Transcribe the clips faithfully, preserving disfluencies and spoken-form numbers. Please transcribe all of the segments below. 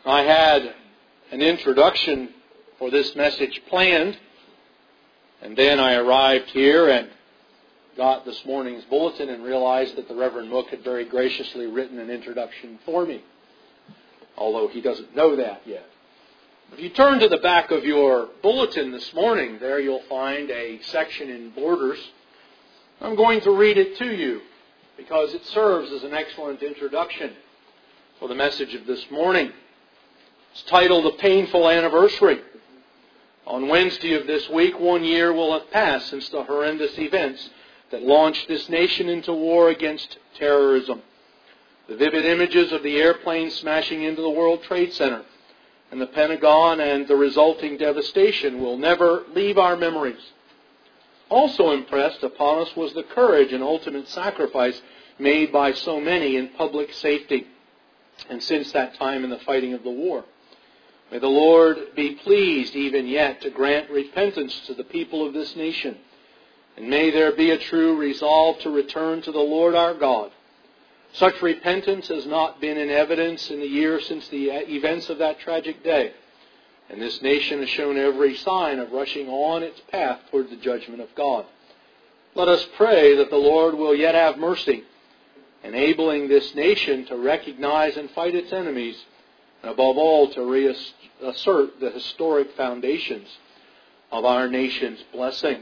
I had an introduction for this message planned, and then I arrived here and got this morning's bulletin and realized that the Reverend Mook had very graciously written an introduction for me, although he doesn't know that yet. If you turn to the back of your bulletin this morning, there you'll find a section in Borders. I'm going to read it to you because it serves as an excellent introduction for the message of this morning. It's titled A Painful Anniversary. On Wednesday of this week, one year will have passed since the horrendous events that launched this nation into war against terrorism. The vivid images of the airplane smashing into the World Trade Center and the Pentagon and the resulting devastation will never leave our memories. Also impressed upon us was the courage and ultimate sacrifice made by so many in public safety, and since that time in the fighting of the war. May the Lord be pleased even yet to grant repentance to the people of this nation, and may there be a true resolve to return to the Lord our God. Such repentance has not been in evidence in the years since the events of that tragic day, and this nation has shown every sign of rushing on its path toward the judgment of God. Let us pray that the Lord will yet have mercy, enabling this nation to recognize and fight its enemies, and above all to reassert the historic foundations of our nation's blessing.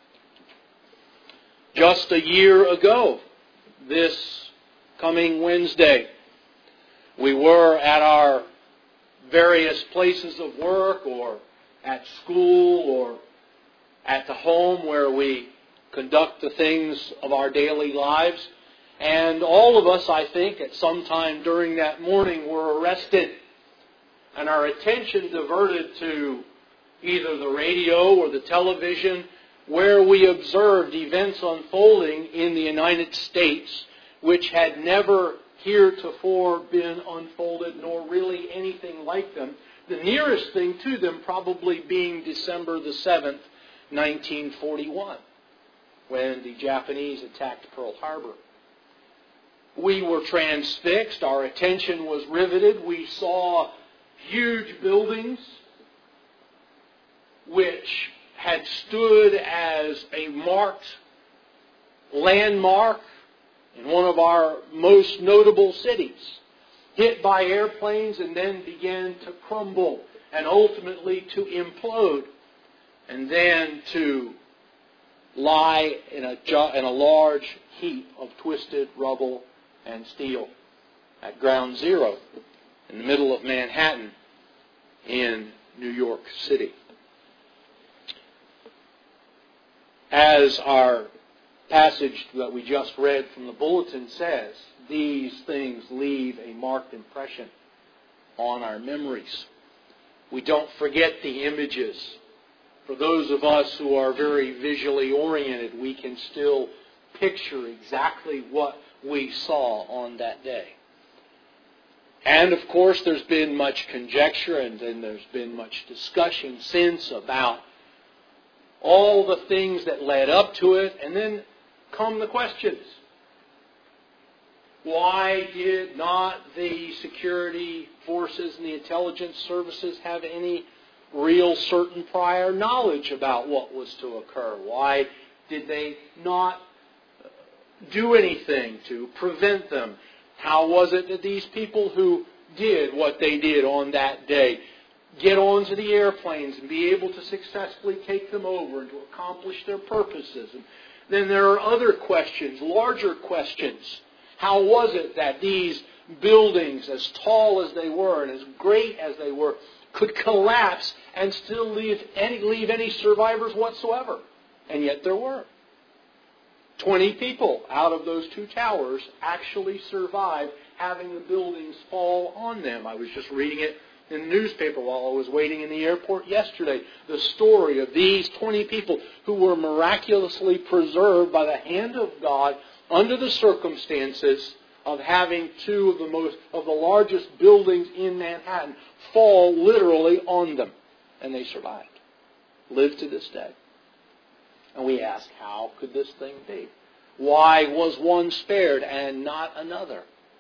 Just a year ago, this coming Wednesday, we were at our various places of work or at school or at the home where we conduct the things of our daily lives. And all of us, I think, at some time during that morning were arrested and our attention diverted to either the radio or the television, where we observed events unfolding in the United States which had never heretofore been unfolded, nor really anything like them. The nearest thing to them probably being December the seventh, nineteen forty-one, when the Japanese attacked Pearl Harbor. We were transfixed. Our attention was riveted. We saw huge buildings which had stood as a marked landmark in one of our most notable cities, hit by airplanes and then began to crumble and ultimately to implode and then to lie in a, in a large heap of twisted rubble and steel at Ground Zero in the middle of Manhattan in New York City. As our passage that we just read from the bulletin says, these things leave a marked impression on our memories. We don't forget the images. For those of us who are very visually oriented, we can still picture exactly what we saw on that day. And of course there's been much conjecture and then there's been much discussion since about all the things that led up to it, and then come the questions. Why did not the security forces and the intelligence services have any real certain prior knowledge about what was to occur? Why did they not do anything to prevent them? How was it that these people who did what they did on that day get onto the airplanes and be able to successfully take them over and to accomplish their purposes? And then there are other questions, larger questions. How was it that these buildings, as tall as they were and as great as they were, could collapse and still leave any, leave any survivors whatsoever? And yet there were. Twenty people out of those two towers actually survived having the buildings fall on them. I was just reading it in the newspaper while I was waiting in the airport yesterday. The story of these twenty people who were miraculously preserved by the hand of God under the circumstances of having two of the most of the largest buildings in Manhattan fall literally on them. And they survived. Live to this day. And we ask, how could this thing be? Why was one spared and not another?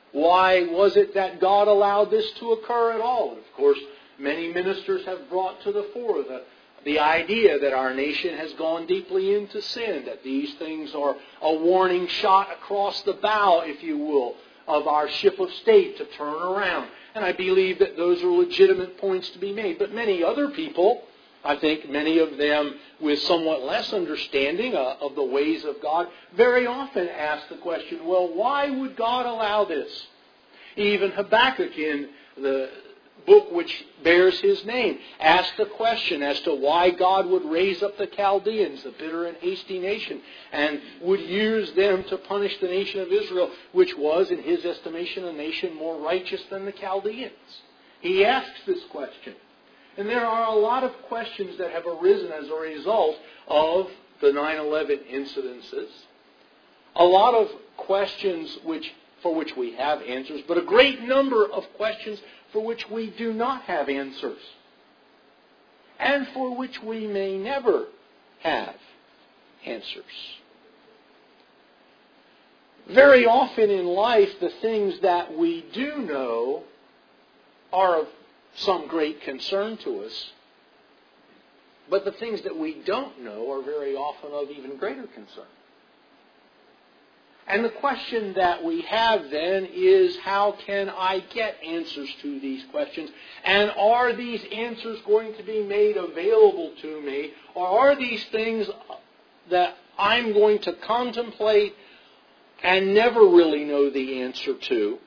Why was it that God allowed this to occur at all? And of course, many ministers have brought to the fore the, the idea that our nation has gone deeply into sin, that these things are a warning shot across the bow, if you will, of our ship of state to turn around. And I believe that those are legitimate points to be made. But many other people, I think many of them with somewhat less understanding uh, of the ways of God, very often ask the question, well, why would God allow this? Even Habakkuk, in the book which bears his name, asked the question as to why God would raise up the Chaldeans, the bitter and hasty nation, and would use them to punish the nation of Israel, which was, in his estimation, a nation more righteous than the Chaldeans. He asks this question. And there are a lot of questions that have arisen as a result of the nine eleven incidences. A lot of questions which for which we have answers, but a great number of questions for which we do not have answers, and for which we may never have answers. Very often in life, the things that we do know are of some great concern to us, but the things that we don't know are very often of even greater concern. And the question that we have then is, how can I get answers to these questions? And are these answers going to be made available to me? Or are these things that I'm going to contemplate and never really know the answer to?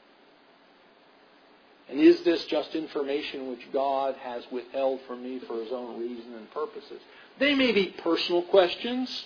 And is this just information which God has withheld from me for His own reason and purposes? They may be personal questions.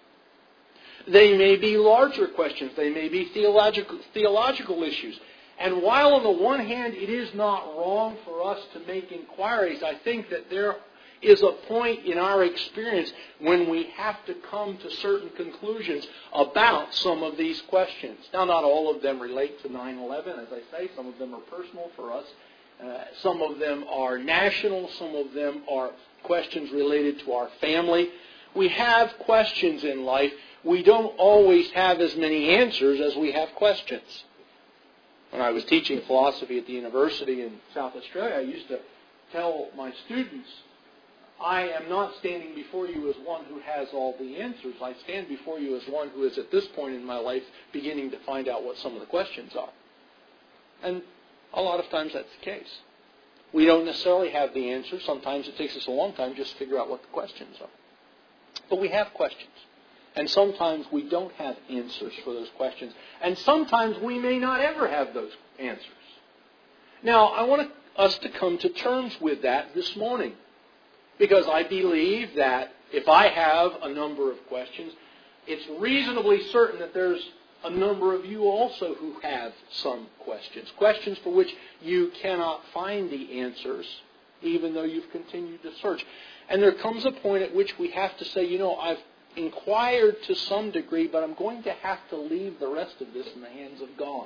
They may be larger questions. They may be theological, theological issues. And while on the one hand it is not wrong for us to make inquiries, I think that there is a point in our experience when we have to come to certain conclusions about some of these questions. Now, not all of them relate to nine eleven, as I say. Some of them are personal for us. Uh, some of them are national. Some of them are questions related to our family. We have questions in life. We don't always have as many answers as we have questions. When I was teaching philosophy at the university in South Australia, I used to tell my students, I am not standing before you as one who has all the answers. I stand before you as one who is at this point in my life beginning to find out what some of the questions are. And a lot of times that's the case. We don't necessarily have the answers. Sometimes it takes us a long time just to figure out what the questions are. But we have questions. And sometimes we don't have answers for those questions. And sometimes we may not ever have those answers. Now, I want us to come to terms with that this morning. Because I believe that if I have a number of questions, it's reasonably certain that there's a number of you also who have some questions. Questions for which you cannot find the answers, even though you've continued to search. And there comes a point at which we have to say, you know, I've inquired to some degree, but I'm going to have to leave the rest of this in the hands of God.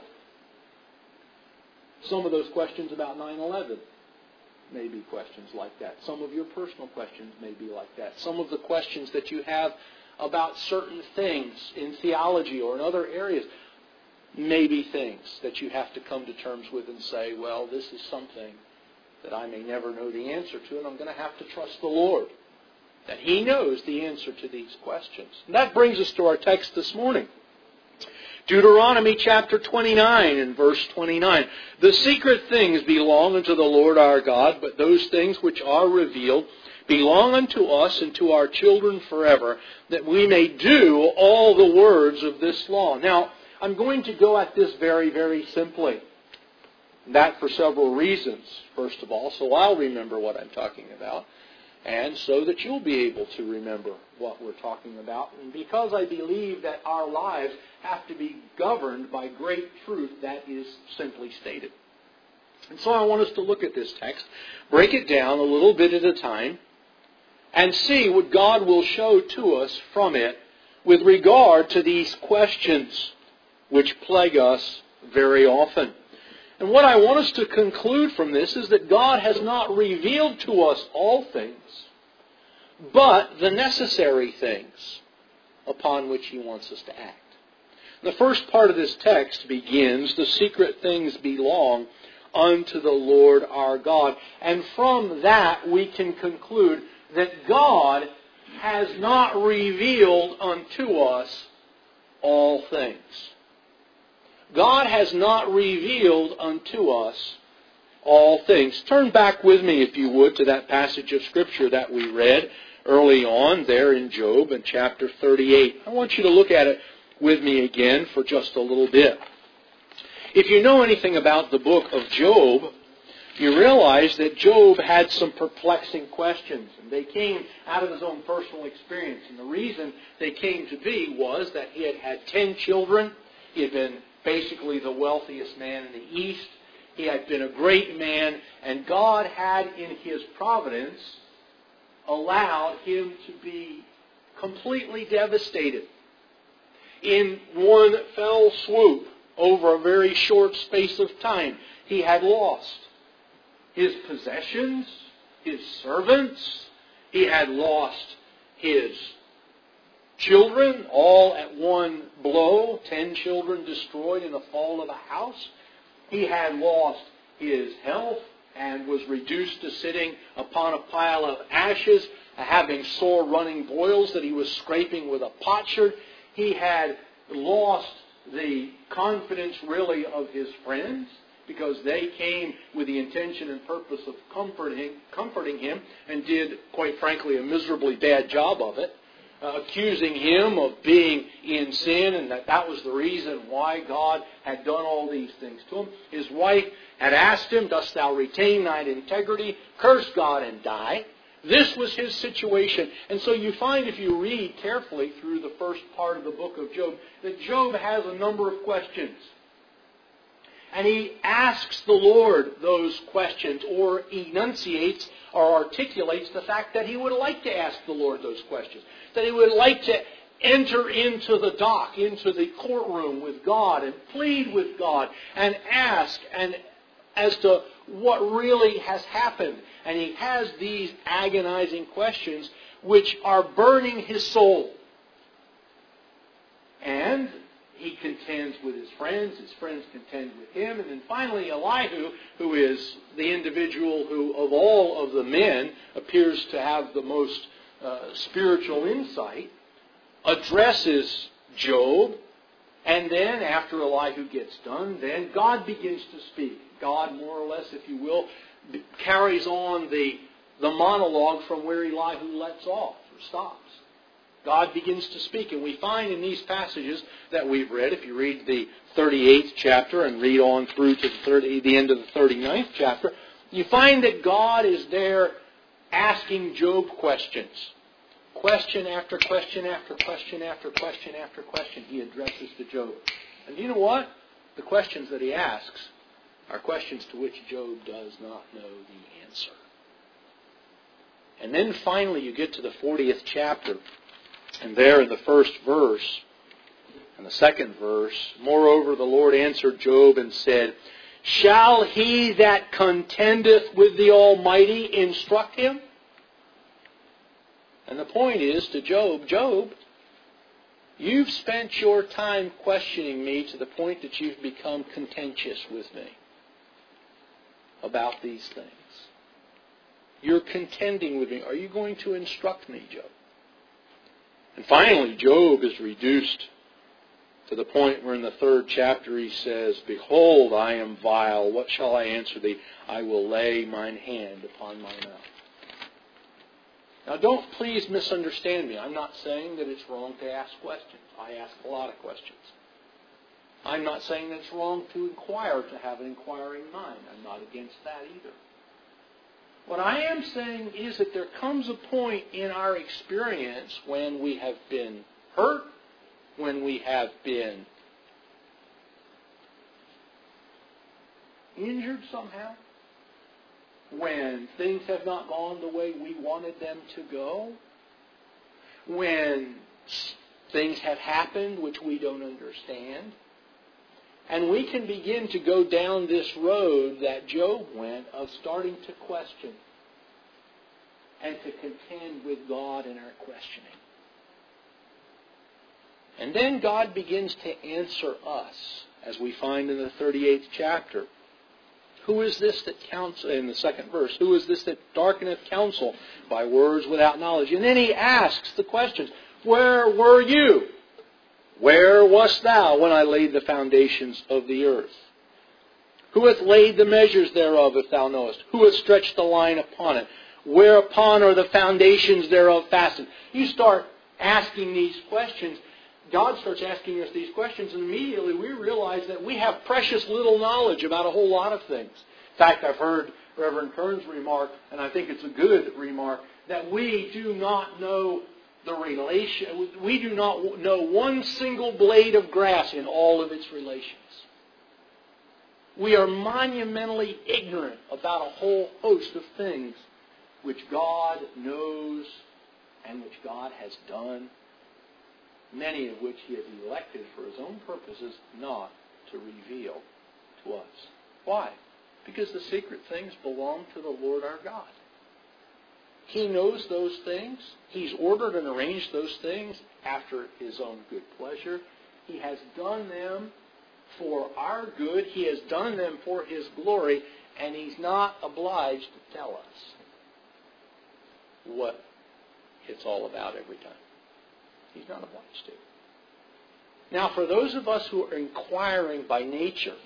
Some of those questions about nine eleven may be questions like that. Some of your personal questions may be like that. Some of the questions that you have about certain things in theology or in other areas may be things that you have to come to terms with and say, well, this is something that I may never know the answer to, and I'm going to have to trust the Lord that He knows the answer to these questions. And that brings us to our text this morning. Deuteronomy chapter twenty-nine and verse twenty-nine. The secret things belong unto the Lord our God, but those things which are revealed belong unto us and to our children forever, that we may do all the words of this law. Now, I'm going to go at this very, very simply. That for several reasons, first of all, so I'll remember what I'm talking about. And so that you'll be able to remember what we're talking about. And because I believe that our lives have to be governed by great truth that is simply stated. And so I want us to look at this text, break it down a little bit at a time, and see what God will show to us from it with regard to these questions which plague us very often. And what I want us to conclude from this is that God has not revealed to us all things, but the necessary things upon which He wants us to act. The first part of this text begins, the secret things belong unto the Lord our God. And from that we can conclude that God has not revealed unto us all things. God has not revealed unto us all things. Turn back with me, if you would, to that passage of Scripture that we read early on there in Job in chapter thirty-eight. I want you to look at it with me again for just a little bit. If you know anything about the book of Job, you realize that Job had some perplexing questions, and they came out of his own personal experience. And the reason they came to be was that he had had ten children. He had been basically the wealthiest man in the East. He had been a great man, and God had, in His providence, allowed him to be completely devastated in one fell swoop over a very short space of time. He had lost his possessions, his servants. He had lost his children, all at one blow. Ten children destroyed in the fall of a house. He had lost his health and was reduced to sitting upon a pile of ashes, having sore running boils that he was scraping with a potsherd. He had lost the confidence really of his friends, because they came with the intention and purpose of comforting, comforting him, and did, quite frankly, a miserably bad job of it, uh, accusing him of being in sin, and that that was the reason why God had done all these things to him. His wife had asked him, "Dost thou retain thine integrity? Curse God and die." This was his situation. And so you find, if you read carefully through the first part of the book of Job, that Job has a number of questions. And he asks the Lord those questions, or enunciates or articulates the fact that he would like to ask the Lord those questions. That he would like to enter into the dock, into the courtroom with God, and plead with God, and ask and as to what really has happened. And he has these agonizing questions which are burning his soul. And he contends with his friends, his friends contend with him, and then finally Elihu, who is the individual who of all of the men appears to have the most uh, spiritual insight, addresses Job, and then after Elihu gets done, then God begins to speak. God, more or less, if you will, carries on the, the monologue from where Elihu lets off or stops. God begins to speak. And we find in these passages that we've read, if you read the thirty-eighth chapter and read on through to the, thirty, the end of the thirty-ninth chapter, you find that God is there asking Job questions. Question after question after question after question after question he addresses to Job. And you know what? The questions that he asks are questions to which Job does not know the answer. And then finally you get to the fortieth chapter, and there in the first verse and the second verse, "Moreover the Lord answered Job and said, Shall he that contendeth with the Almighty instruct him?" And the point is to Job, Job, you've spent your time questioning me to the point that you've become contentious with me about these things. You're contending with me. Are you going to instruct me, Job? And finally, Job is reduced to the point where in the third chapter he says, "Behold, I am vile. What shall I answer thee? I will lay mine hand upon my mouth." Now, don't please misunderstand me. I'm not saying that it's wrong to ask questions. I ask a lot of questions. I'm not saying that it's wrong to inquire, to have an inquiring mind. I'm not against that either. What I am saying is that there comes a point in our experience when we have been hurt, when we have been injured somehow, when things have not gone the way we wanted them to go, when things have happened which we don't understand, and we can begin to go down this road that Job went of starting to question and to contend with God in our questioning. And then God begins to answer us, as we find in the thirty-eighth chapter. Who is this that counsel, in the second verse, who is this that darkeneth counsel by words without knowledge? And then he asks the questions, where were you? Where wast thou when I laid the foundations of the earth? Who hath laid the measures thereof, if thou knowest? Who hath stretched the line upon it? Whereupon are the foundations thereof fastened? You start asking these questions. God starts asking us these questions, and immediately we realize that we have precious little knowledge about a whole lot of things. In fact, I've heard Reverend Kern's remark, and I think it's a good remark, that we do not know the relation. We do not know one single blade of grass in all of its relations. We are monumentally ignorant about a whole host of things which God knows and which God has done, many of which He has elected for His own purposes not to reveal to us. Why? Because the secret things belong to the Lord our God. He knows those things. He's ordered and arranged those things after His own good pleasure. He has done them for our good. He has done them for His glory, and He's not obliged to tell us what it's all about every time. He's not obliged to. Now, for those of us who are inquiring by nature,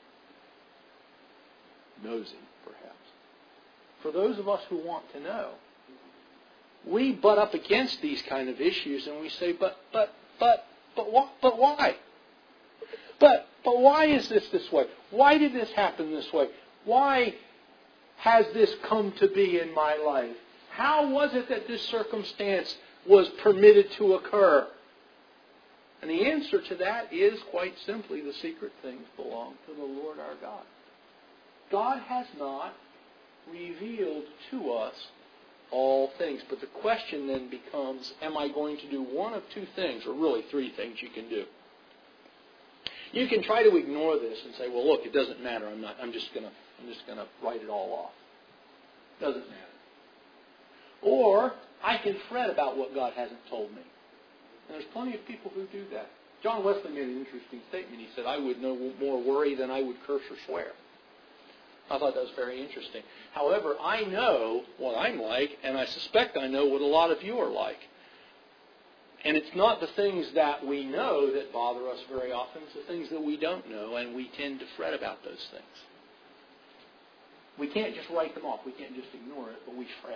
nosy perhaps, for those of us who want to know, we butt up against these kind of issues and we say, but, but, but, but, wh- but why? But, but why is this this way? Why did this happen this way? Why has this come to be in my life? How was it that this circumstance was permitted to occur? And the answer to that is quite simply, the secret things belong to the Lord our God. God has not revealed to us all things. But the question then becomes, am I going to do one of two things, or really three things you can do? You can try to ignore this and say, well, look, it doesn't matter. I'm not. I'm just gonna. I'm just gonna write it all off. Doesn't matter. Or I can fret about what God hasn't told me. And there's plenty of people who do that. John Wesley made an interesting statement. He said, I would no more worry than I would curse or swear. I thought that was very interesting. However, I know what I'm like, and I suspect I know what a lot of you are like. And it's not the things that we know that bother us very often. It's the things that we don't know, and we tend to fret about those things. We can't just write them off. We can't just ignore it, but we fret.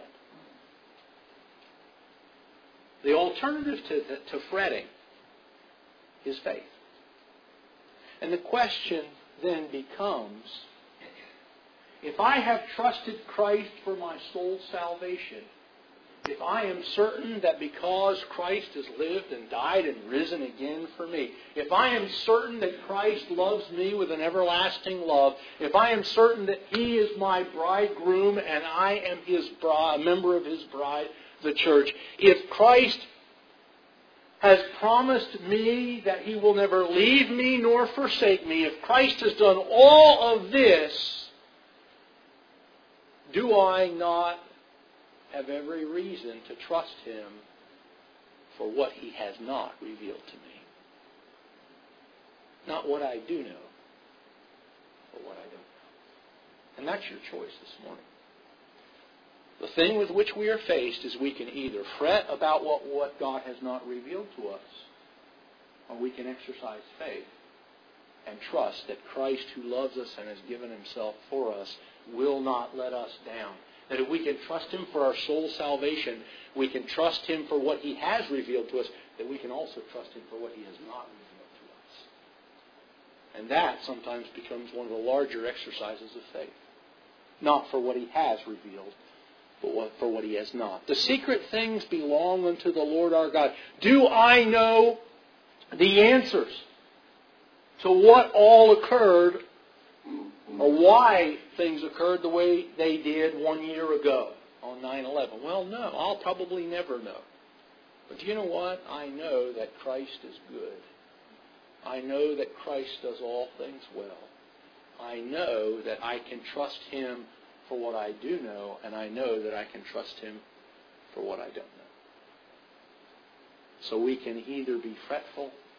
The alternative to, to fretting is faith. And the question then becomes, if I have trusted Christ for my soul's salvation, if I am certain that because Christ has lived and died and risen again for me, if I am certain that Christ loves me with an everlasting love, if I am certain that He is my bridegroom and I am His bride, a member of His bride, the church, if Christ has promised me that He will never leave me nor forsake me, if Christ has done all of this, do I not have every reason to trust Him for what He has not revealed to me? Not what I do know, but what I don't know. And that's your choice this morning. The thing with which we are faced is we can either fret about what, what God has not revealed to us, or we can exercise faith and trust that Christ, who loves us and has given Himself for us, will not let us down. That if we can trust Him for our soul salvation, we can trust Him for what He has revealed to us, that we can also trust Him for what He has not revealed to us. And that sometimes becomes one of the larger exercises of faith. Not for what He has revealed, but what, for what He has not. The secret things belong unto the Lord our God. Do I know the answers to what all occurred, or why things occurred the way they did one year ago on nine eleven? Well, no. I'll probably never know. But do you know what? I know that Christ is good. I know that Christ does all things well. I know that I can trust Him for what I do know, and I know that I can trust Him for what I don't know. So we can either be fretful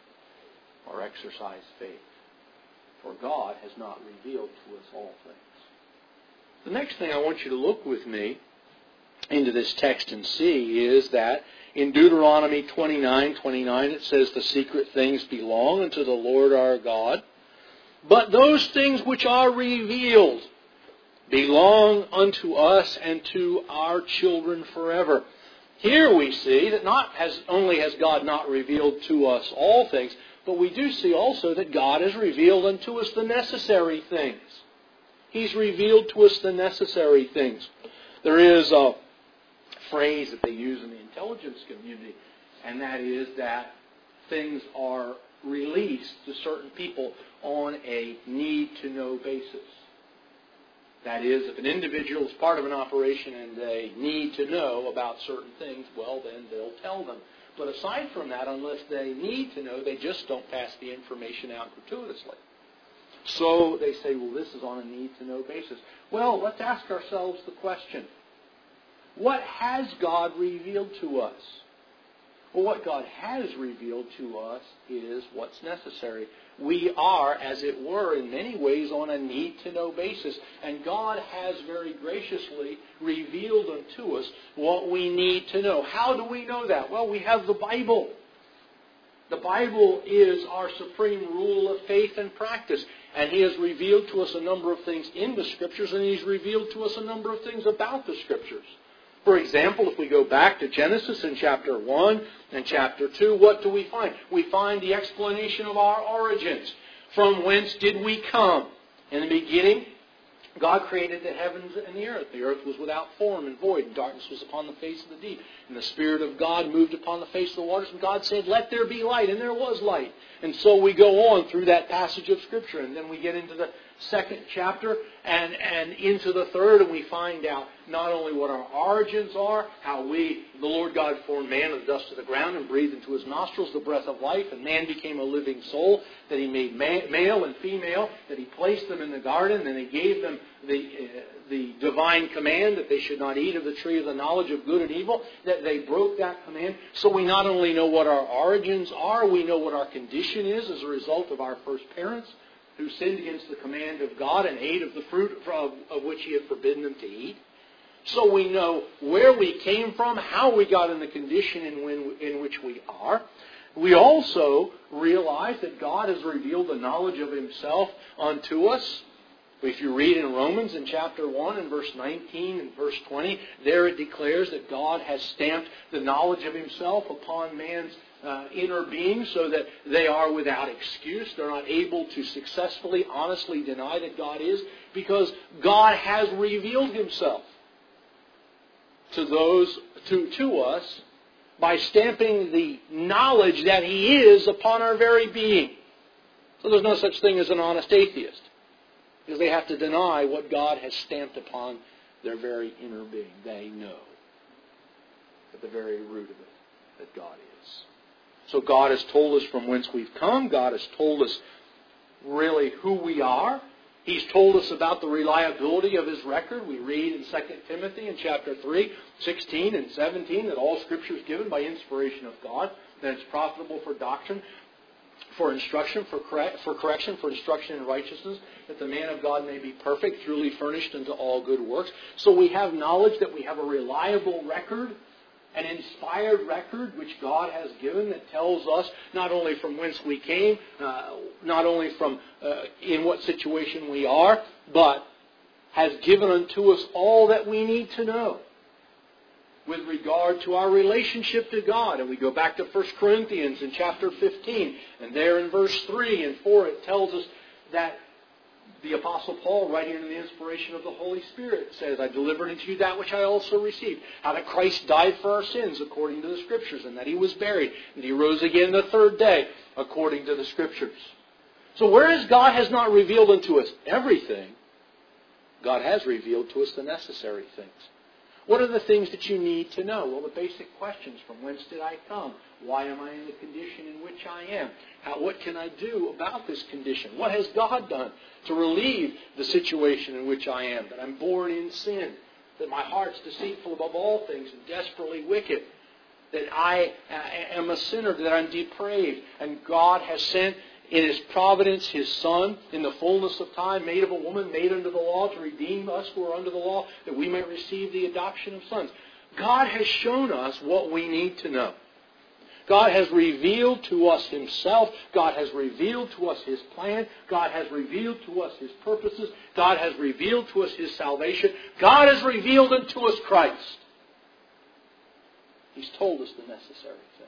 or exercise faith. For God has not revealed to us all things. The next thing I want you to look with me into this text and see is that in Deuteronomy twenty-nine twenty-nine it says, the secret things belong unto the Lord our God, but those things which are revealed belong unto us and to our children forever. Here we see that not as only has God not revealed to us all things, but we do see also that God has revealed unto us the necessary things. He's revealed to us the necessary things. There is a phrase that they use in the intelligence community, and that is that things are released to certain people on a need-to-know basis. That is, if an individual is part of an operation and they need to know about certain things, well, then they'll tell them. But aside from that, unless they need to know, they just don't pass the information out gratuitously. So they say, well, this is on a need-to-know basis. Well, let's ask ourselves the question, what has God revealed to us? Well, what God has revealed to us is what's necessary. We are, as it were, in many ways on a need-to-know basis. And God has very graciously revealed unto us what we need to know. How do we know that? Well, we have the Bible. The Bible is our supreme rule of faith and practice. And He has revealed to us a number of things in the Scriptures, and He's revealed to us a number of things about the Scriptures. For example, if we go back to Genesis in chapter one and chapter two, what do we find? We find the explanation of our origins. From whence did we come? In the beginning, God created the heavens and the earth. The earth was without form and void, and darkness was upon the face of the deep. And the Spirit of God moved upon the face of the waters, and God said, let there be light, and there was light. And so we go on through that passage of Scripture, and then we get into the second chapter and, and into the third, and we find out not only what our origins are, how we, the Lord God formed man of the dust of the ground and breathed into his nostrils the breath of life, and man became a living soul, that He made ma- male and female, that He placed them in the garden, and He gave them the, uh, the divine command that they should not eat of the tree of the knowledge of good and evil, that they broke that command. So we not only know what our origins are, we know what our condition is as a result of our first parents, who sinned against the command of God and ate of the fruit of, of which He had forbidden them to eat. So we know where we came from, how we got in the condition in, when, in which we are. We also realize that God has revealed the knowledge of Himself unto us. If you read in Romans in chapter one and verse nineteen and verse twenty, there it declares that God has stamped the knowledge of Himself upon man's Uh, inner being, so that they are without excuse. They're not able to successfully, honestly deny that God is, because God has revealed Himself to those, to, to us, by stamping the knowledge that He is upon our very being. So there's no such thing as an honest atheist, because they have to deny what God has stamped upon their very inner being. They know at the very root of it that God is. So God has told us from whence we've come. God has told us really who we are. He's told us about the reliability of His record. We read in Second Timothy in chapter three, sixteen and seventeen, that all Scripture is given by inspiration of God, that it's profitable for doctrine, for instruction, for, correct, for correction, for instruction in righteousness, that the man of God may be perfect, truly furnished unto all good works. So we have knowledge that we have a reliable record, an inspired record which God has given, that tells us not only from whence we came, uh, not only from uh, in what situation we are, but has given unto us all that we need to know with regard to our relationship to God. And we go back to First Corinthians in chapter fifteen, and there in verse three and four it tells us that the Apostle Paul, writing in the inspiration of the Holy Spirit, says, I delivered unto you that which I also received, how that Christ died for our sins according to the Scriptures, and that He was buried, and He rose again the third day according to the Scriptures. So whereas God has not revealed unto us everything, God has revealed to us the necessary things. What are the things that you need to know? Well, the basic questions: from whence did I come? Why am I in the condition in which I am? How, what can I do about this condition? What has God done to relieve the situation in which I am? That I'm born in sin, that my heart's deceitful above all things and desperately wicked, that I am a sinner, that I'm depraved, and God has sent in His providence, His Son, in the fullness of time, made of a woman, made under the law, to redeem us who are under the law, that we might receive the adoption of sons. God has shown us what we need to know. God has revealed to us Himself. God has revealed to us His plan. God has revealed to us His purposes. God has revealed to us His salvation. God has revealed unto us Christ. He's told us the necessary things.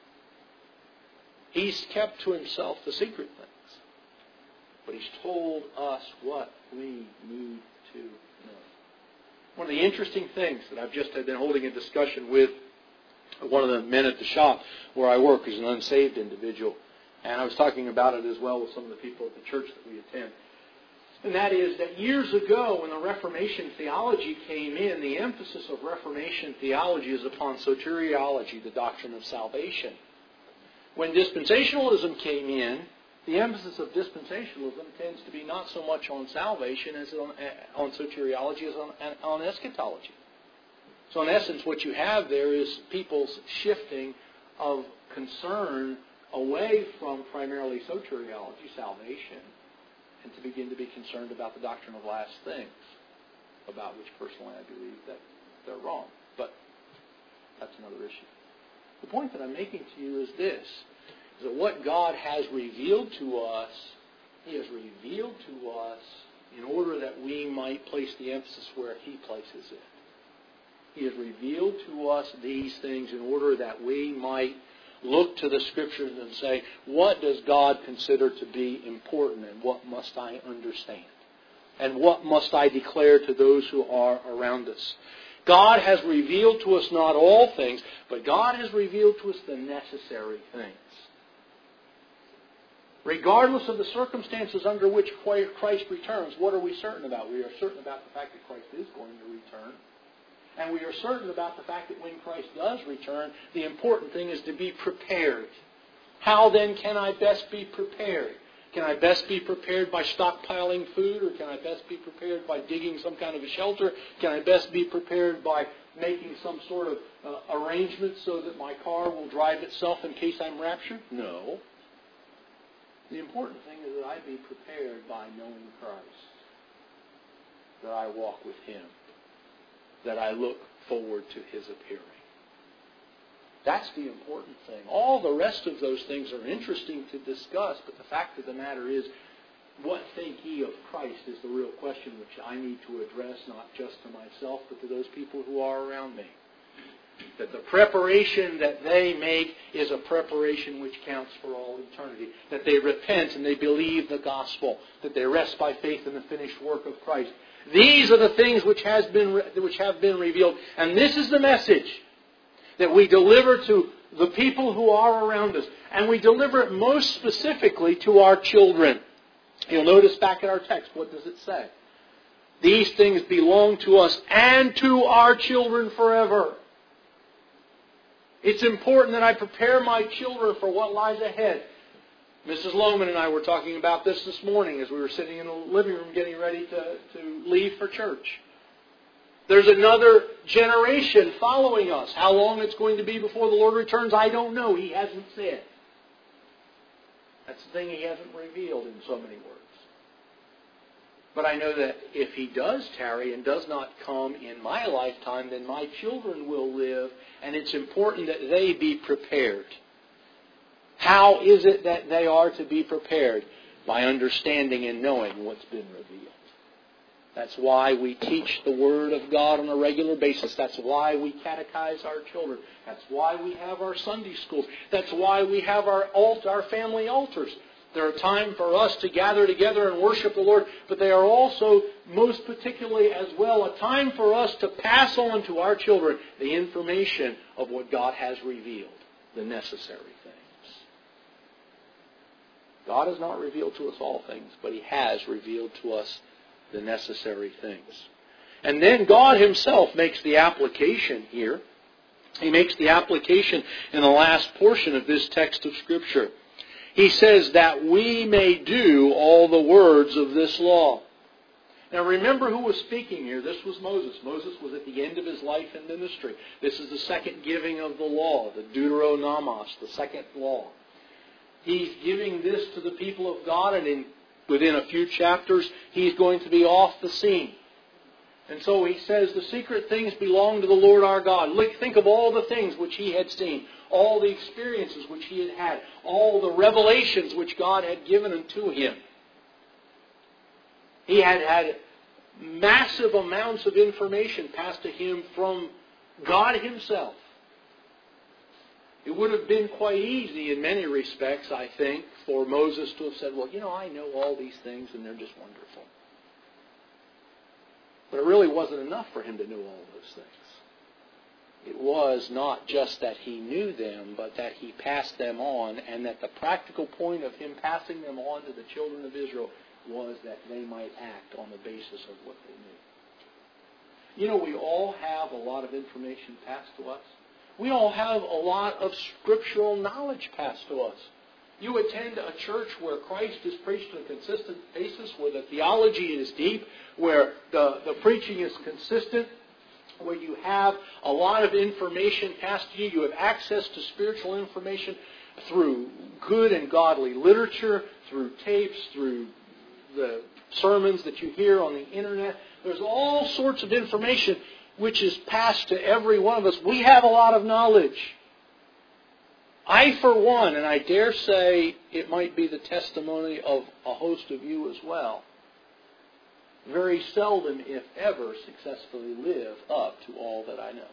He's kept to Himself the secret things. But He's told us what we need to know. One of the interesting things that I've just been holding a discussion with one of the men at the shop where I work is an unsaved individual. And I was talking about it as well with some of the people at the church that we attend. And that is that years ago when the Reformation theology came in, the emphasis of Reformation theology is upon soteriology, the doctrine of salvation. When dispensationalism came in, the emphasis of dispensationalism tends to be not so much on salvation as on, on soteriology as on, on eschatology. So in essence, what you have there is people's shifting of concern away from primarily soteriology, salvation, and to begin to be concerned about the doctrine of last things, about which personally I believe that they're wrong. But that's another issue. The point that I'm making to you is this, is that what God has revealed to us, He has revealed to us in order that we might place the emphasis where He places it. He has revealed to us these things in order that we might look to the Scriptures and say, what does God consider to be important and what must I understand? And what must I declare to those who are around us? God has revealed to us not all things, but God has revealed to us the necessary things. Regardless of the circumstances under which Christ returns, what are we certain about? We are certain about the fact that Christ is going to return. And we are certain about the fact that when Christ does return, the important thing is to be prepared. How then can I best be prepared? Can I best be prepared by stockpiling food, or can I best be prepared by digging some kind of a shelter? Can I best be prepared by making some sort of uh, arrangement so that my car will drive itself in case I'm raptured? No. The important thing is that I be prepared by knowing Christ, that I walk with Him, that I look forward to His appearing. That's the important thing. All the rest of those things are interesting to discuss, but the fact of the matter is, what think ye of Christ is the real question which I need to address, not just to myself, but to those people who are around me. That the preparation that they make is a preparation which counts for all eternity. That they repent and they believe the gospel. That they rest by faith in the finished work of Christ. These are the things which has been which have been revealed. And this is the message that we deliver to the people who are around us. And we deliver it most specifically to our children. You'll notice back in our text, what does it say? These things belong to us and to our children forever. It's important that I prepare my children for what lies ahead. Missus Lohman and I were talking about this this morning as we were sitting in the living room getting ready to, to leave for church. There's another generation following us. How long it's going to be before the Lord returns, I don't know. He hasn't said. That's the thing He hasn't revealed in so many words. But I know that if He does tarry and does not come in my lifetime, then my children will live, and it's important that they be prepared. How is it that they are to be prepared? By understanding and knowing what's been revealed. That's why we teach the Word of God on a regular basis. That's why we catechize our children. That's why we have our Sunday schools. That's why we have our altar, our family altars. They're a time for us to gather together and worship the Lord, but they are also, most particularly as well, a time for us to pass on to our children the information of what God has revealed, the necessary things. God has not revealed to us all things, but He has revealed to us the necessary things. And then God Himself makes the application here. He makes the application in the last portion of this text of Scripture. He says that we may do all the words of this law. Now remember who was speaking here. This was Moses. Moses was at the end of his life and ministry. This is the second giving of the law, the Deuteronomos, the second law. He's giving this to the people of God, and in, within a few chapters, He's going to be off the scene. And so He says the secret things belong to the Lord our God. Look, think of all the things which He had seen, all the experiences which He had had, all the revelations which God had given unto Him. He had had massive amounts of information passed to Him from God Himself. It would have been quite easy in many respects, I think, for Moses to have said, well, you know, I know all these things and they're just wonderful. But it really wasn't enough for him to know all those things. It was not just that he knew them, but that he passed them on, and that the practical point of him passing them on to the children of Israel was that they might act on the basis of what they knew. You know, we all have a lot of information passed to us. We all have a lot of scriptural knowledge passed to us. You attend a church where Christ is preached on a consistent basis, where the theology is deep, where the, the preaching is consistent, where you have a lot of information passed to you. You have access to spiritual information through good and godly literature, through tapes, through the sermons that you hear on the internet. There's all sorts of information which is passed to every one of us. We have a lot of knowledge. I, for one, and I dare say it might be the testimony of a host of you as well, very seldom, if ever, successfully live up to all that I know.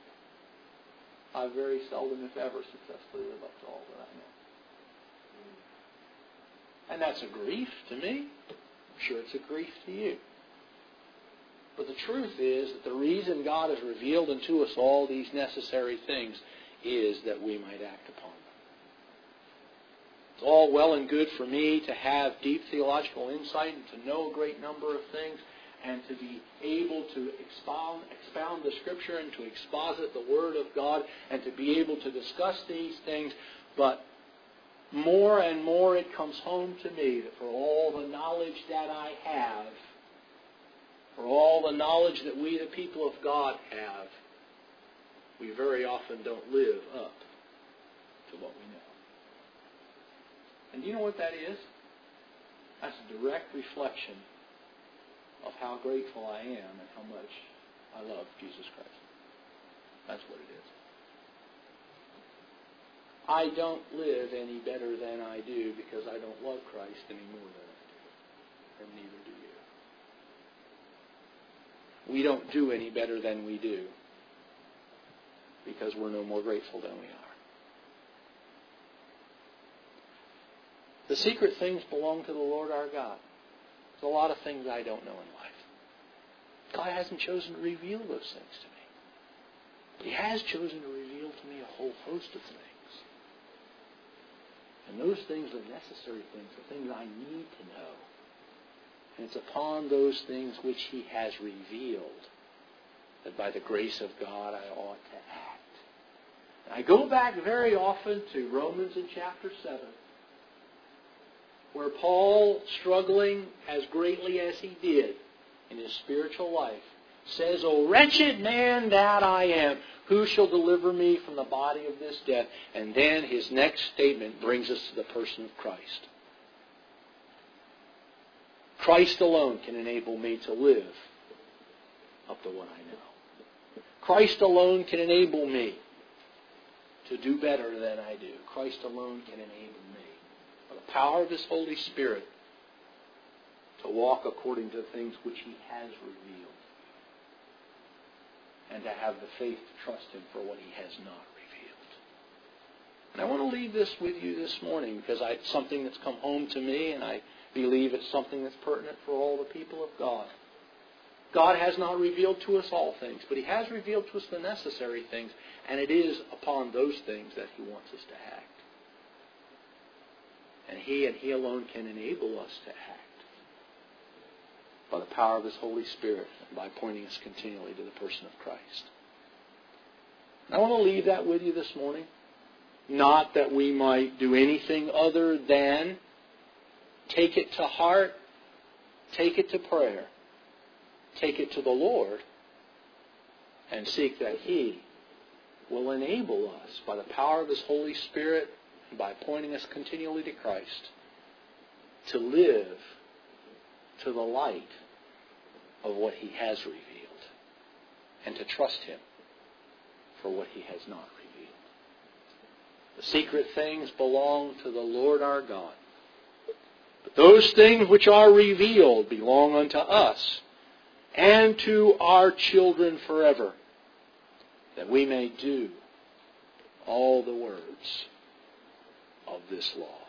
I very seldom, if ever, successfully live up to all that I know. And that's a grief to me. I'm sure it's a grief to you. But the truth is that the reason God has revealed unto us all these necessary things is that we might act upon them. It's all well and good for me to have deep theological insight and to know a great number of things and to be able to expound, expound the Scripture and to exposit the Word of God and to be able to discuss these things. But more and more it comes home to me that for all the knowledge that I have, for all the knowledge that we, the people of God, have, we very often don't live up to what we know. And do you know what that is? That's a direct reflection of how grateful I am and how much I love Jesus Christ. That's what it is. I don't live any better than I do because I don't love Christ any more than I do. And neither do you. We don't do any better than we do because we're no more grateful than we are. The secret things belong to the Lord our God. There's a lot of things I don't know in life. God hasn't chosen to reveal those things to me. But He has chosen to reveal to me a whole host of things. And those things are necessary things, the things I need to know. And it's upon those things which He has revealed that by the grace of God I ought to act. And I go back very often to Romans in chapter seven, where Paul, struggling as greatly as he did in his spiritual life, says, O wretched man that I am, who shall deliver me from the body of this death? And then his next statement brings us to the person of Christ. Christ alone can enable me to live up to what I know. Christ alone can enable me to do better than I do. Christ alone can enable me, by the power of His Holy Spirit, to walk according to the things which He has revealed, and to have the faith to trust Him for what He has not revealed. And I want to leave this with you this morning because I, it's something that's come home to me, and I believe it's something that's pertinent for all the people of God. God has not revealed to us all things, but He has revealed to us the necessary things, and it is upon those things that He wants us to act. And He and He alone can enable us to act by the power of His Holy Spirit and by pointing us continually to the person of Christ. And I want to leave that with you this morning. Not that we might do anything other than take it to heart, take it to prayer, take it to the Lord, and seek that He will enable us by the power of His Holy Spirit by pointing us continually to Christ, to live to the light of what He has revealed, and to trust Him for what He has not revealed. The secret things belong to the Lord our God. But those things which are revealed belong unto us and to our children forever, that we may do all the words of this law.